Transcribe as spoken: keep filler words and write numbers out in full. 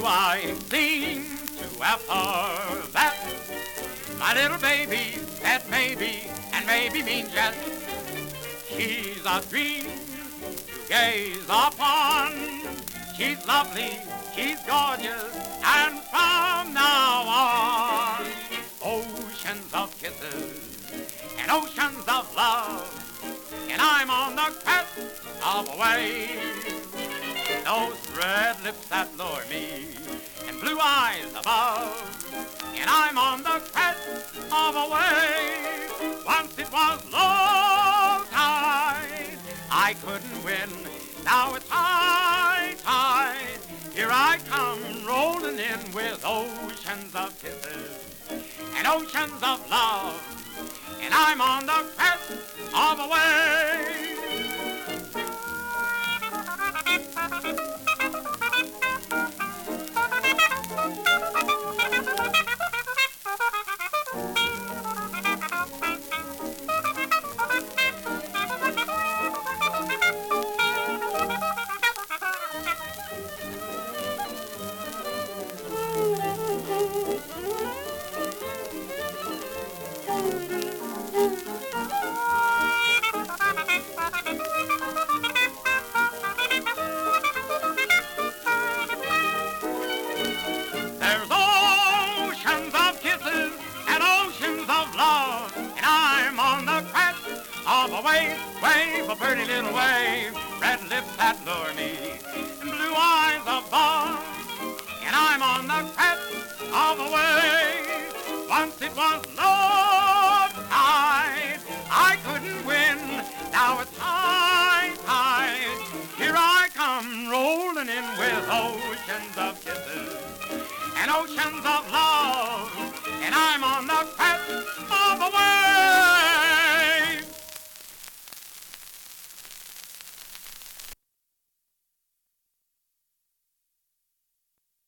blue eyes seem to have her that my little baby said maybe, and maybe means yes. She's a dream to gaze upon. She's lovely, she's gorgeous, and from now on, oceans of kisses and oceans of love, and I'm on the crest of a wave. Those red lips that lure me, and blue eyes above, and I'm on the crest of a wave. Once it was low tide, I couldn't win, now it's high tide. Here I come rolling in with oceans of kisses and oceans of love, and I'm on the crest of a wave. Of a wave, wave, a pretty little wave, red lips that lure me, and blue eyes above, and I'm on the crest of a wave. Once it was low tide, I couldn't win, now it's high tide. Here I come rolling in with oceans of kisses and oceans of love, and I'm on the